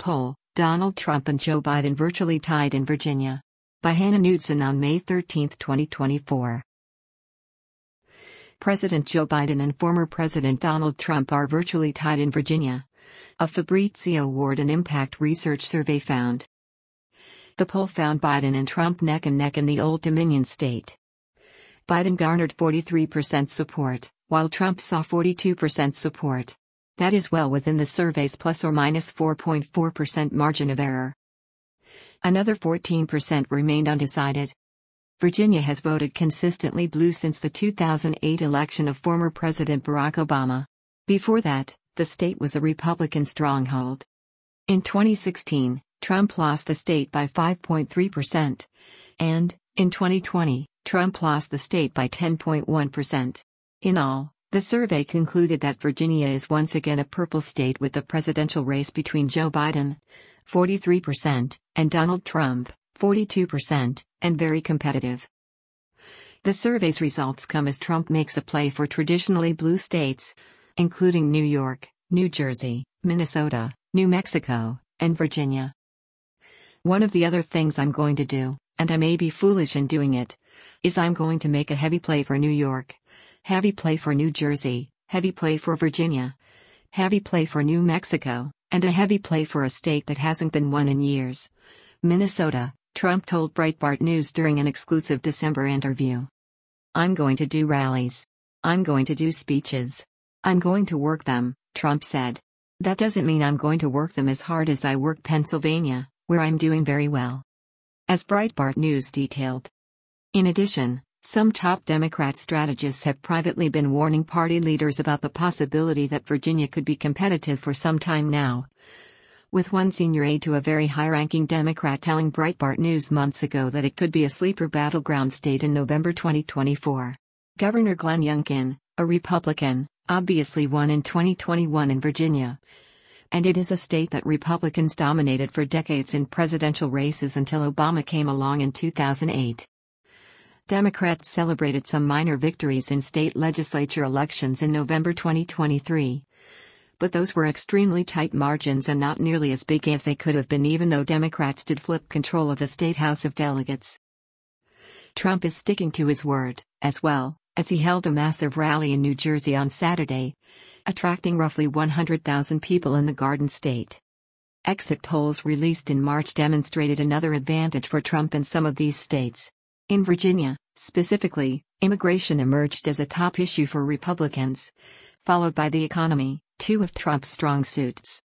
poll, Donald Trump and Joe Biden virtually tied in Virginia. By Hannah Knudsen on May 13, 2024. President Joe Biden and former President Donald Trump are virtually tied in Virginia. A Fabrizio Ward and Impact Research survey found. The poll found Biden and Trump neck and neck in the Old Dominion state. Biden garnered 43% support, while Trump saw 42% support. That is well within the survey's plus or minus 4.4% margin of error. Another 14% remained undecided. Virginia has voted consistently blue since the 2008 election of former President Barack Obama. Before that, the state was a Republican stronghold. In 2016, Trump lost the state by 5.3%. And, in 2020, Trump lost the state by 10.1%. In all, the survey concluded that Virginia is once again a purple state with the presidential race between Joe Biden, 43%, and Donald Trump, 42%, and very competitive. The survey's results come as Trump makes a play for traditionally blue states, including New York, New Jersey, Minnesota, New Mexico, and Virginia. One of the other things I'm going to do, and I may be foolish in doing it, is I'm going to make a heavy play for New York, heavy play for New Jersey, heavy play for Virginia, heavy play for New Mexico, and a heavy play for a state that hasn't been won in years, Minnesota, Trump told Breitbart News during an exclusive December interview. I'm going to do rallies. I'm going to do speeches. I'm going to work them, Trump said. That doesn't mean I'm going to work them as hard as I work Pennsylvania, where I'm doing very well. As Breitbart News detailed. In addition, some top Democrat strategists have privately been warning party leaders about the possibility that Virginia could be competitive for some time now. With one senior aide to a very high-ranking Democrat telling Breitbart News months ago that it could be a sleeper battleground state in November 2024. Governor Glenn Youngkin, a Republican, obviously won in 2021 in Virginia. And it is a state that Republicans dominated for decades in presidential races until Obama came along in 2008. Democrats celebrated some minor victories in state legislature elections in November 2023. But those were extremely tight margins and not nearly as big as they could have been, even though Democrats did flip control of the state House of Delegates. Trump is sticking to his word, as well, as he held a massive rally in New Jersey on Saturday, attracting roughly 100,000 people in the Garden State. Exit polls released in March demonstrated another advantage for Trump in some of these states. In Virginia, specifically, immigration emerged as a top issue for Republicans, followed by the economy, two of Trump's strong suits.